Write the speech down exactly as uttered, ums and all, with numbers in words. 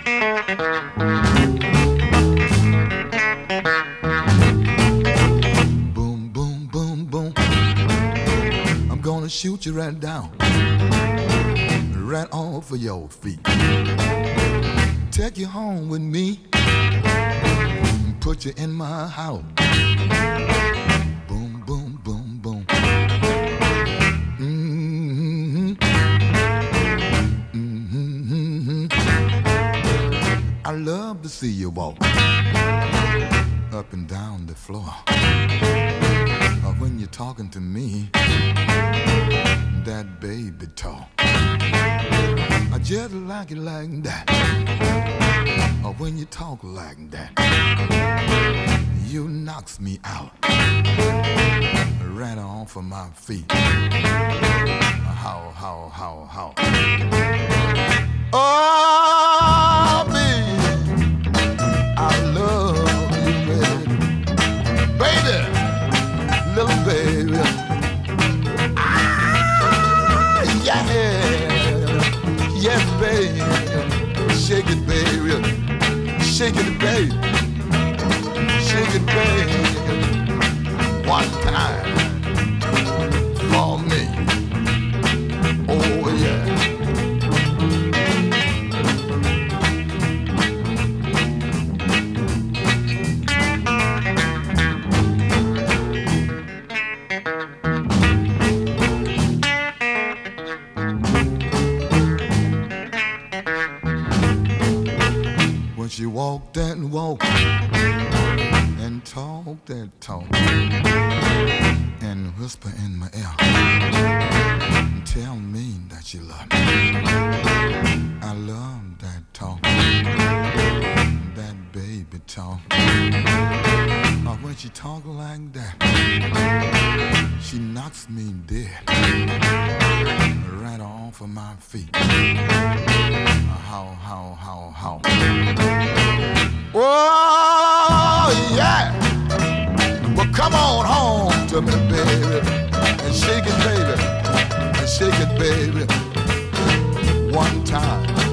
Boom, boom, boom, boom. I'm gonna shoot you right down, right off of your feet. Take you home with me, put you in my house. Boom, boom, boom, boom. Mm-hmm. Mm-hmm. I love to see you walk up and down the floor. Or when you're talking to me, that baby talk. I just like it like that. Or when you talk like that, you knocks me out, right off of my feet. How, how, how, how. Oh, baby, I love you, baby. Baby, little baby. Ah, yeah. Yes, baby. Shake it, baby. Shake it, baby. Shake it, baby. One time for me. Oh, yeah. When she walked that walk and talk that talk and whisper in my ear and tell me that you love me. I love that talk, that baby talk. Or when she talk like that, she knocks me dead, right off of my feet. How, how, how, how. Oh, yeah. Well, come on home to me, baby, and shake it, baby, and shake it, baby, one time.